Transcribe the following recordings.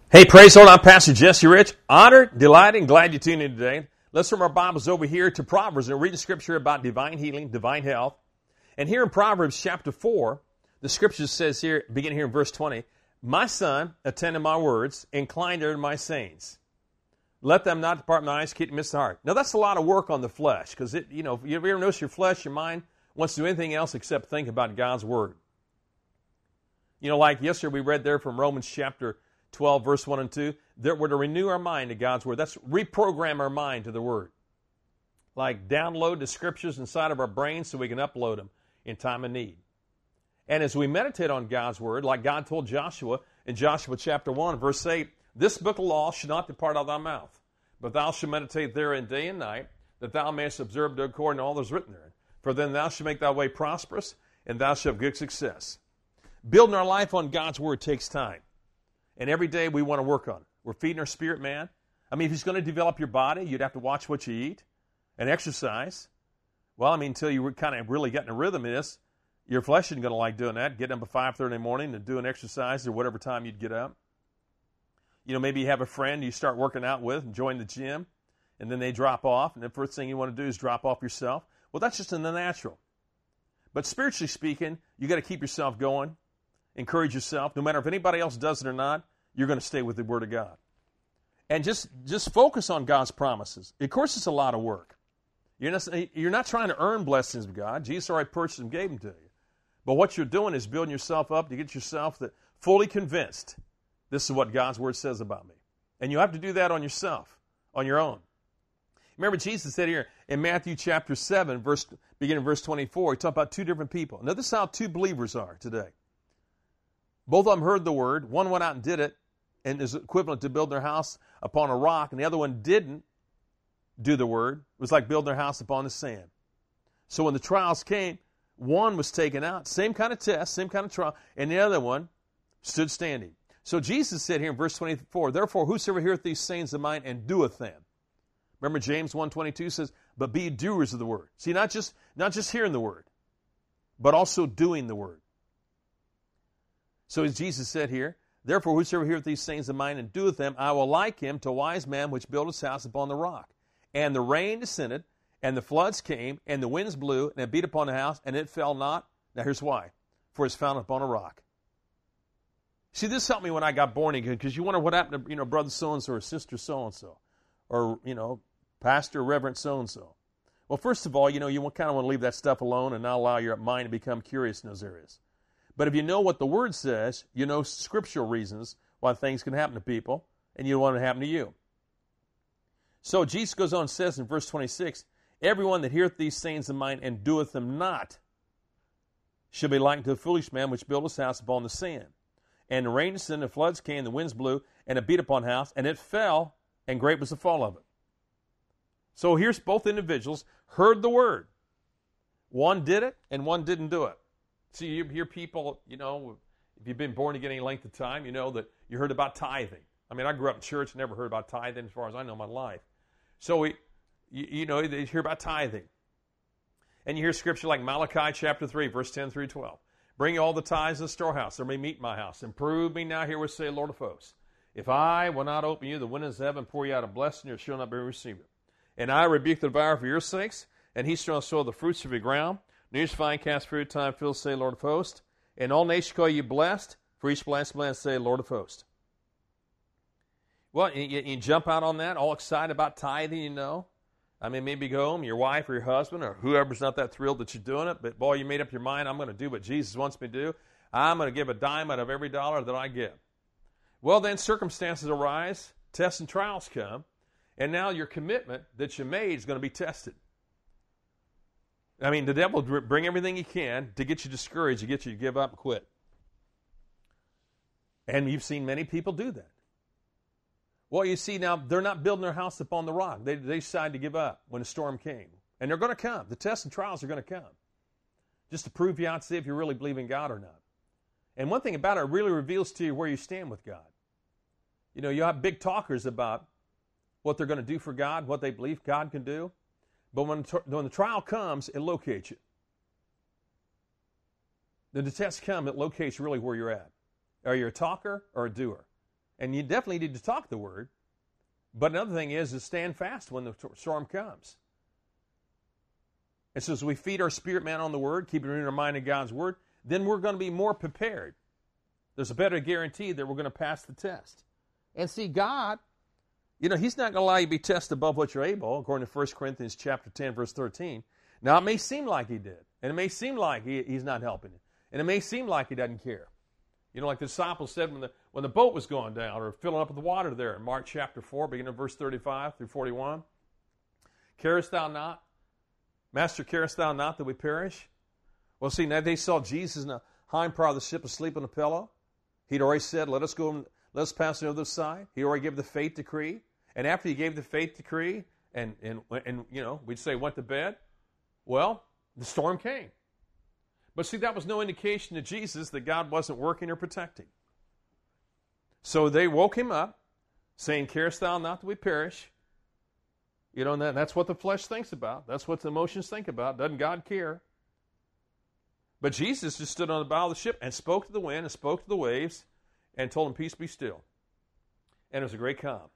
Hey, praise the Lord, I'm Pastor Jesse Rich. Honored, delighted, and glad you tuned in today. Let's turn our Bibles over here to Proverbs and read the scripture about divine healing, divine health. And here in Proverbs chapter 4, the scripture says here, beginning here in verse 20, "My son, attend to my words, incline to my sayings. Let them not depart from my eyes, keep them in the heart." Now that's a lot of work on the flesh, because you ever notice your flesh, your mind wants to do anything else except think about God's word. You know, like yesterday we read there from Romans chapter 12, verse 1 and 2, that we're to renew our mind to God's Word. That's reprogram our mind to the Word. Like download the Scriptures inside of our brains so we can upload them in time of need. And as we meditate on God's Word, like God told Joshua in Joshua chapter 1, verse 8, "This book of law should not depart out of thy mouth, but thou shalt meditate therein day and night, that thou mayest observe to according to all that is written therein. For then thou shalt make thy way prosperous, and thou shalt have good success." Building our life on God's Word takes time. And every day we want to work on it. We're feeding our spirit, man. I mean, if he's going to develop your body, you'd have to watch what you eat and exercise. Well, I mean, until you kind of really get in a rhythm in this, your flesh isn't going to like doing that. Getting up at 5:30 in the morning and doing exercise or whatever time you'd get up. You know, maybe you have a friend you start working out with and join the gym, and then they drop off, and the first thing you want to do is drop off yourself. Well, that's just in the natural. But spiritually speaking, you got to keep yourself going. Encourage yourself. No matter if anybody else does it or not, you're going to stay with the Word of God. And just focus on God's promises. Of course, it's a lot of work. You're not trying to earn blessings of God. Jesus already purchased them, gave them to you. But what you're doing is building yourself up to get yourself fully convinced this is what God's Word says about me. And you have to do that on yourself, on your own. Remember, Jesus said here in Matthew chapter 7, beginning verse 24, he talked about two different people. Now, this is how two believers are today. Both of them heard the word. One went out and did it, and is equivalent to building their house upon a rock, and the other one didn't do the word. It was like building their house upon the sand. So when the trials came, one was taken out, same kind of test, same kind of trial, and the other one stood standing. So Jesus said here in verse 24, "Therefore whosoever heareth these sayings of mine and doeth them." Remember James 1:22 says, "But be doers of the word." See, not just hearing the word, but also doing the word. So as Jesus said here, "Therefore whosoever heareth these sayings of mine and doeth them, I will like him to a wise man which built his house upon the rock. And the rain descended, and the floods came, and the winds blew, and it beat upon the house, and it fell not." Now here's why. "For it's founded upon a rock." See, this helped me when I got born again, because you wonder what happened to, brother so-and-so or sister so-and-so, or, pastor, reverend so-and-so. Well, first of all, you kind of want to leave that stuff alone and not allow your mind to become curious in those areas. But if you know what the Word says, you know scriptural reasons why things can happen to people, and you don't want it to happen to you. So Jesus goes on and says in verse 26, "Everyone that heareth these sayings of mine and doeth them not shall be likened to a foolish man which built his house upon the sand. And the rain descended, the floods came, the winds blew, and it beat upon the house, and it fell, and great was the fall of it." So here's both individuals heard the Word. One did it, and one didn't do it. See, you hear people, if you've been born again any length of time, you know that you heard about tithing. I mean, I grew up in church, never heard about tithing as far as I know in my life. So, they hear about tithing. And you hear scripture like Malachi chapter 3, verse 10 through 12. "Bring all the tithes to the storehouse, there may meet in my house. And prove me now here, what say the Lord of hosts. If I will not open you the windows of heaven, pour you out a blessing, you shall not be received. And I rebuke the devourer for your sakes, and he shall sow the fruits of your ground. News fine cast fruit time fill, say Lord of hosts. And all nations call you blessed, for each blessed land say Lord of hosts." Well, you jump out on that, all excited about tithing, I mean, maybe go home, your wife or your husband or whoever's not that thrilled that you're doing it, but boy, you made up your mind, I'm going to do what Jesus wants me to do. I'm going to give a dime out of every dollar that I get. Well, then circumstances arise, tests and trials come, and now your commitment that you made is going to be tested. I mean, the devil will bring everything he can to get you discouraged, to get you to give up and quit. And you've seen many people do that. Well, you see now, they're not building their house upon the rock. They decided to give up when the storm came. And they're going to come. The tests and trials are going to come. Just to prove you out, see if you really believe in God or not. And one thing about it really reveals to you where you stand with God. You have big talkers about what they're going to do for God, what they believe God can do. But when the trial comes, it locates you. When the test comes, it locates really where you're at. Are you a talker or a doer? And you definitely need to talk the word. But another thing is to stand fast when the storm comes. And so as we feed our spirit man on the word, keeping in our mind in God's word, then we're going to be more prepared. There's a better guarantee that we're going to pass the test. And see, God, He's not going to allow you to be tested above what you're able, according to 1 Corinthians chapter 10, verse 13. Now, it may seem like He did, and it may seem like He's not helping you, and it may seem like He doesn't care. Like the disciples said when the boat was going down or filling up with the water there in Mark chapter 4, beginning of verse 35 through 41. Carest thou not? Master, carest thou not that we perish? Well, see, now they saw Jesus in the hind part of the ship asleep on a pillow. He'd already said, let us pass on the other side. He already gave the faith decree. And after He gave the faith decree and we'd say went to bed, well, the storm came. But see, that was no indication to Jesus that God wasn't working or protecting. So they woke Him up, saying, carest thou not that we perish? And that's what the flesh thinks about. That's what the emotions think about. Doesn't God care? But Jesus just stood on the bow of the ship and spoke to the wind and spoke to the waves and told them, peace, be still. And it was a great calm.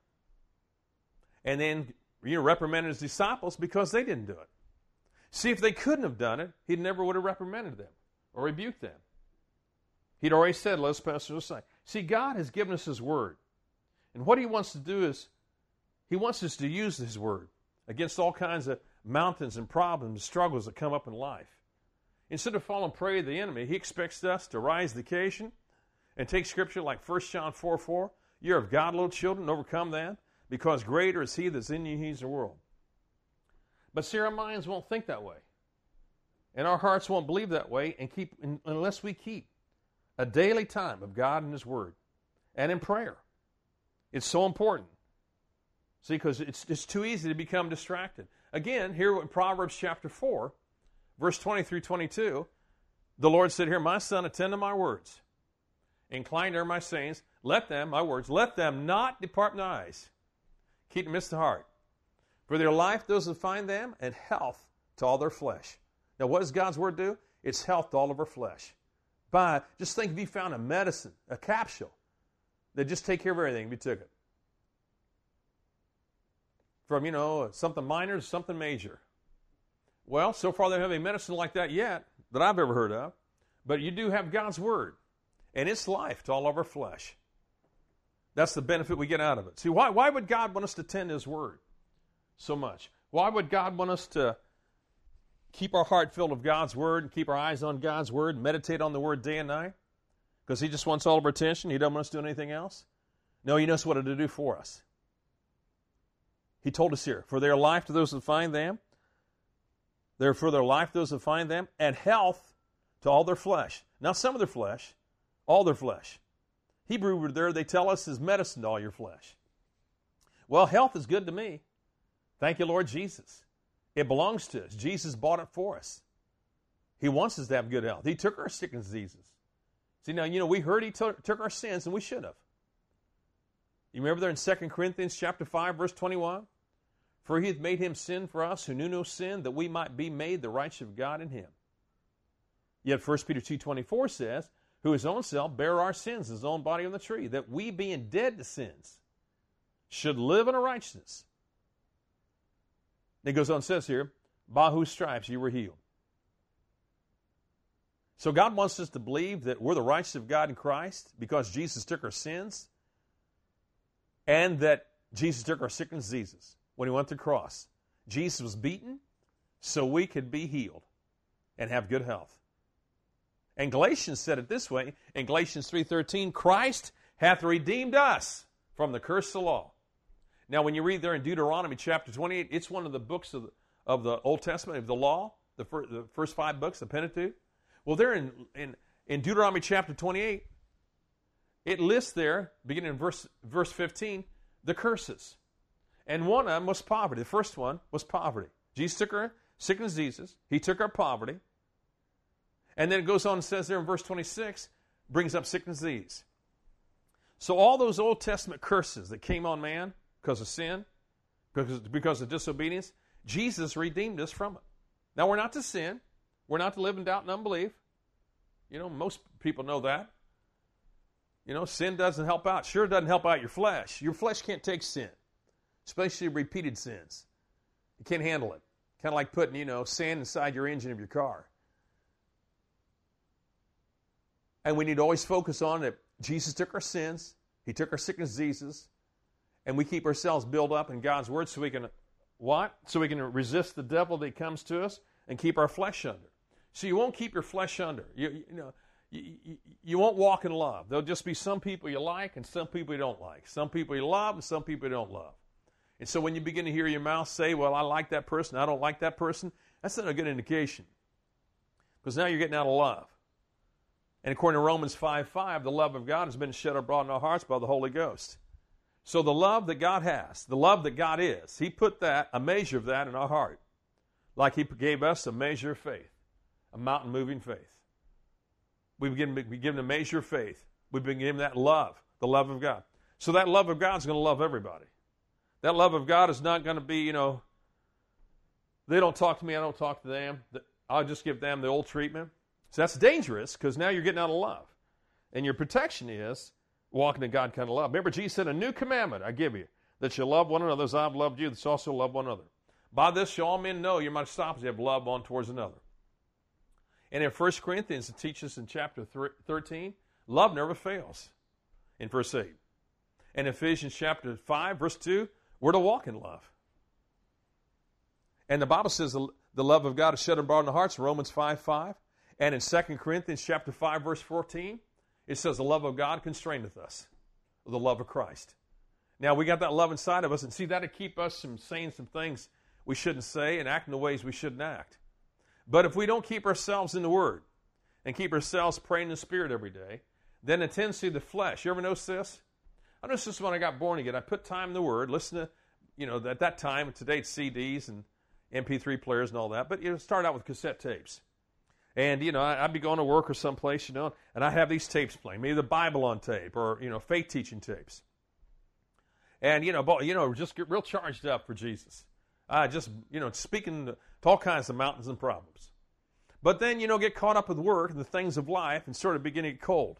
And then, reprimanded His disciples because they didn't do it. See, if they couldn't have done it, He never would have reprimanded them or rebuked them. He'd already said, let us pass through the side. See, God has given us His word. And what He wants to do is, He wants us to use His word against all kinds of mountains and problems and struggles that come up in life. Instead of falling prey to the enemy, He expects us to rise to the occasion and take Scripture like 1 John 4:4. You're of God, little children, overcome that, because greater is He that's in you, He's in the world. But see, our minds won't think that way. And our hearts won't believe that way unless we keep a daily time of God and His Word and in prayer. It's so important. See, because it's too easy to become distracted. Again, here in Proverbs chapter 4, verse 20 through 22, the Lord said here, my son, attend to my words. Incline to hear my sayings. Let them, my words, let them not depart from thy eyes. Keep them midst the heart. For their life, those that find them, and health to all their flesh. Now, what does God's word do? It's health to all of our flesh. Just think if you found a medicine, a capsule, that just take care of everything if you took it. From, something minor to something major. Well, so far they don't have any medicine like that yet that I've ever heard of. But you do have God's word. And it's life to all of our flesh. That's the benefit we get out of it. See, why would God want us to tend to His word so much? Why would God want us to keep our heart filled with God's word and keep our eyes on God's word, meditate on the word day and night? Because He just wants all of our attention? He doesn't want us doing anything else? No, He knows what it'll do for us. He told us here, for their life to those that find them, therefore their life to those that find them, and health to all their flesh. Not some of their flesh, all their flesh. Hebrew word there, they tell us, is medicine to all your flesh. Well, health is good to me. Thank you, Lord Jesus. It belongs to us. Jesus bought it for us. He wants us to have good health. He took our sickness and diseases. See, now, we heard He took our sins, and we should have. You remember there in 2 Corinthians chapter 5, verse 21? For He hath made Him sin for us who knew no sin, that we might be made the righteousness of God in Him. Yet 1 Peter 2:24 says, who His own self bare our sins in His own body on the tree, that we being dead to sins should live in a righteousness. And He goes on and says here, by whose stripes you were healed. So God wants us to believe that we're the righteousness of God in Christ because Jesus took our sins and that Jesus took our sickness and diseases when He went to the cross. Jesus was beaten so we could be healed and have good health. And Galatians said it this way, in Galatians 3:13, Christ hath redeemed us from the curse of the law. Now, when you read there in Deuteronomy chapter 28, it's one of the books of the Old Testament, of the law, the first 5 books, the Pentateuch. Well, there in Deuteronomy chapter 28, it lists there, beginning in verse 15, the curses. And one of them was poverty. The first one was poverty. Jesus took our sickness and diseases. He took our poverty. And then it goes on and says there in verse 26, brings up sickness and disease. So all those Old Testament curses that came on man because of sin, because of disobedience, Jesus redeemed us from it. Now, we're not to sin. We're not to live in doubt and unbelief. Most people know that. Sin doesn't help out. Sure, it doesn't help out your flesh. Your flesh can't take sin, especially repeated sins. It can't handle it. Kind of like putting, sand inside your engine of your car. And we need to always focus on that Jesus took our sins. He took our sickness diseases. And we keep ourselves built up in God's Word so we can, what? So we can resist the devil that comes to us and keep our flesh under. So you won't keep your flesh under. You won't walk in love. There'll just be some people you like and some people you don't like. Some people you love and some people you don't love. And so when you begin to hear your mouth say, well, I like that person, I don't like that person, that's not a good indication. Because now you're getting out of love. And according to Romans 5:5, the love of God has been shed abroad in our hearts by the Holy Ghost. So the love that God has, the love that God is, He put that, a measure of that in our heart. Like He gave us a measure of faith, a mountain-moving faith. We've been given a measure of faith. We've been given that love, the love of God. So that love of God is going to love everybody. That love of God is not going to be, they don't talk to me, I don't talk to them. I'll just give them the old treatment. So that's dangerous because now you're getting out of love. And your protection is walking in God kind of love. Remember, Jesus said, a new commandment I give you, that you love one another as I've loved you, that's also love one another. By this shall all men know you're my disciples, you have love one towards another. And in 1 Corinthians, it teaches in chapter 13, love never fails in verse 8. And Ephesians chapter 5, verse 2, we're to walk in love. And the Bible says the love of God is shed abroad in the hearts, Romans 5:5. And in 2 Corinthians chapter 5, verse 14, it says the love of God constraineth us, the love of Christ. Now, we got that love inside of us, and see, that'll keep us from saying some things we shouldn't say and acting the ways we shouldn't act. But if we don't keep ourselves in the Word and keep ourselves praying in the Spirit every day, then the tendency of the flesh, you ever notice this? I noticed this when I got born again. I put time in the Word, listen to, at that time, today it's CDs and MP3 players and all that, but it started out with cassette tapes. And, I'd be going to work or someplace, and I have these tapes playing, maybe the Bible on tape or, faith teaching tapes. And, just get real charged up for Jesus. Speaking to all kinds of mountains and problems. But then, get caught up with work and the things of life and sort of begin to get cold.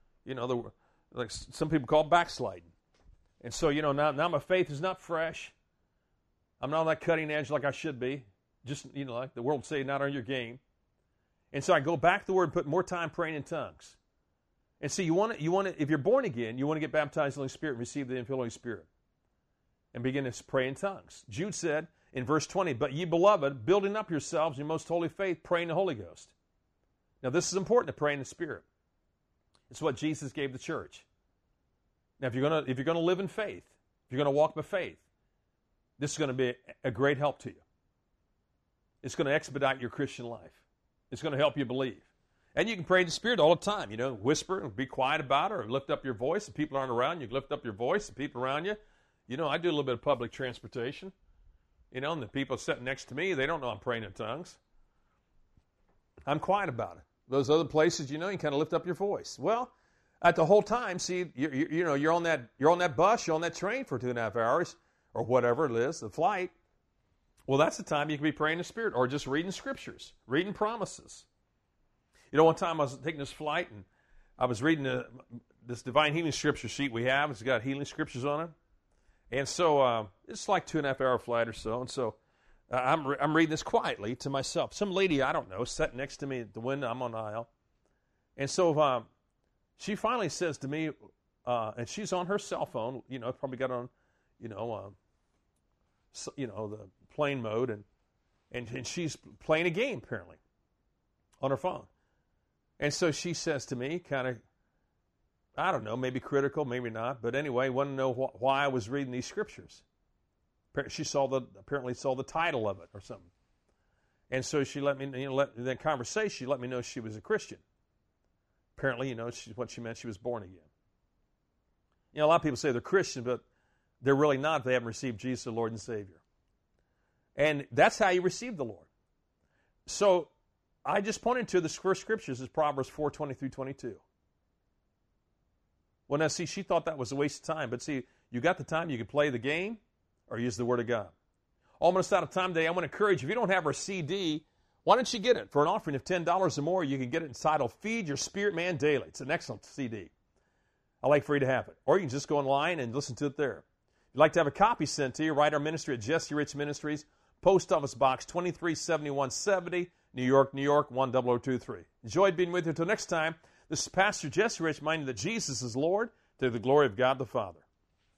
Like some people call it backsliding. And so, now my faith is not fresh. I'm not on that cutting edge like I should be. Just, like the world would say, not on your game. And so I go back to the Word and put more time praying in tongues. And so you want to, if you're born again, you want to get baptized in the Holy Spirit and receive the infilling Holy Spirit. And begin to pray in tongues. Jude said in verse 20, but ye beloved, building up yourselves in your most holy faith, praying the Holy Ghost. Now this is important to pray in the Spirit. It's what Jesus gave the church. Now if you're going to live in faith, if you're going to walk by faith, this is going to be a great help to you. It's going to expedite your Christian life. It's going to help you believe. And you can pray in the Spirit all the time. Whisper and be quiet about it, or lift up your voice. If people aren't around you, lift up your voice. If people around you, I do a little bit of public transportation. And the people sitting next to me, they don't know I'm praying in tongues. I'm quiet about it. Those other places, you kind of lift up your voice. Well, at the whole time, see, you're on that bus, you're on that train for 2.5 hours, or whatever it is, the flight. Well, that's the time you can be praying in the Spirit, or just reading scriptures, reading promises. One time I was taking this flight, and I was reading this divine healing scripture sheet we have. It's got healing scriptures on it. And so it's like 2.5 hour flight or so. And so I'm reading this quietly to myself. Some lady, I don't know, sat next to me at the window. I'm on the aisle. And so she finally says to me, and she's on her cell phone, probably got on, the plane mode, and she's playing a game, apparently, on her phone. And so she says to me, kind of, I don't know, maybe critical, maybe not, but anyway, wanted to know why I was reading these scriptures. She apparently saw the title of it or something. And so she let me, in that conversation, she let me know she was a Christian. Apparently, what she meant, she was born again. A lot of people say they're Christian, but they're really not if they haven't received Jesus as Lord and Savior. And that's how you receive the Lord. So I just pointed to the first scriptures as Proverbs 4:20-22. Well, now, see, she thought that was a waste of time. But see, you got the time, you can play the game or use the Word of God. Almost out of time today. I want to encourage you, if you don't have our CD, why don't you get it? For an offering of $10 or more, you can get it entitled Feed Your Spirit Man Daily. It's an excellent CD. I'd like for you to have it. Or you can just go online and listen to it there. If you'd like to have a copy sent to you, write our ministry at Jesse Rich Ministries, Post Office Box 237170, New York, New York, 10023. Enjoyed being with you. Until next time, this is Pastor Jesse Rich, minding that Jesus is Lord, to the glory of God the Father.